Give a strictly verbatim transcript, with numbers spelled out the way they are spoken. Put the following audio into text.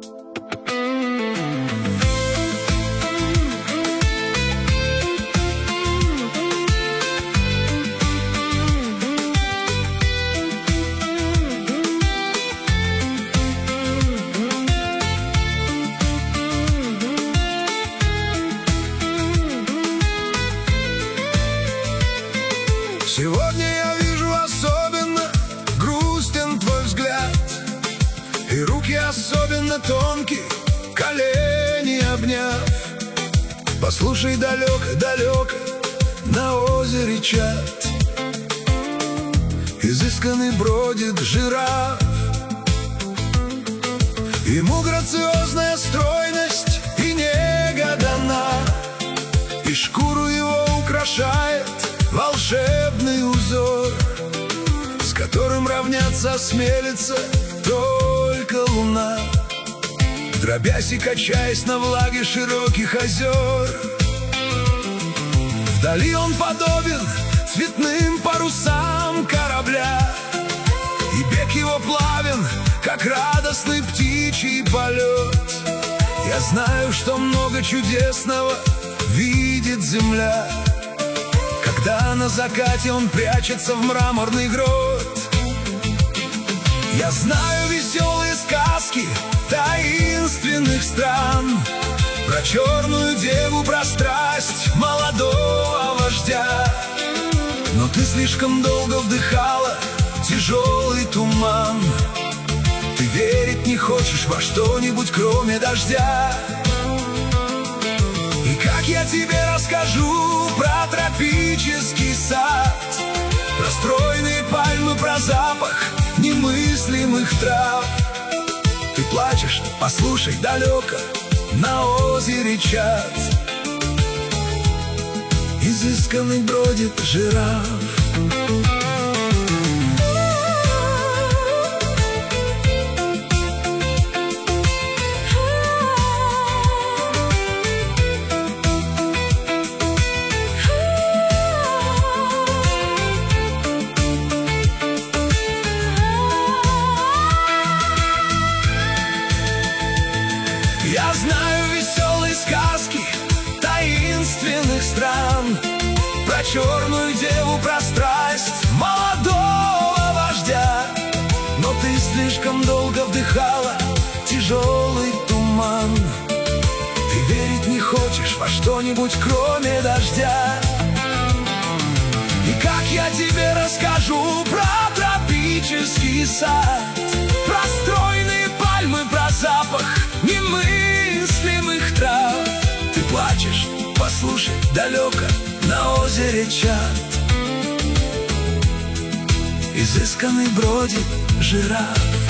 Сегодня я вижу особенно грустен твой взгляд, и руки особенно тонкие, колени обняв. Послушай, далеко-далеко на озере чат изысканный бродит жираф. Ему грациозная стройность и нега дана, и шкуру его украшает волшебный узор, с которым равняться осмелится только луна, дробясь и качаясь на влаге широких озер. Вдали он подобен цветным парусам корабля, и бег его плавен, как радостный птичий полет. Я знаю, что много чудесного видит земля, когда на закате он прячется в мраморный грот. Я знаю веселые сказки таинственных стран, про черную деву, про страсть молодого вождя. Но ты слишком долго вдыхала тяжелый туман, ты верить не хочешь во что-нибудь, кроме дождя. И как я тебе расскажу про тропический сад, про стройные пальмы, про запах немыслимых трав? Ты плачешь, послушай, далеко на озере чат изысканный бродит жираф. Я знаю веселые сказки таинственных стран, про черную деву, про страсть молодого вождя. Но ты слишком долго вдыхала тяжелый туман, ты верить не хочешь во что-нибудь, кроме дождя. И как я тебе расскажу про тропический сад, про стройные пальмы, про запах немыслимых трав? Ты плачешь, послушай, далеко на озере чат изысканный бродит жираф.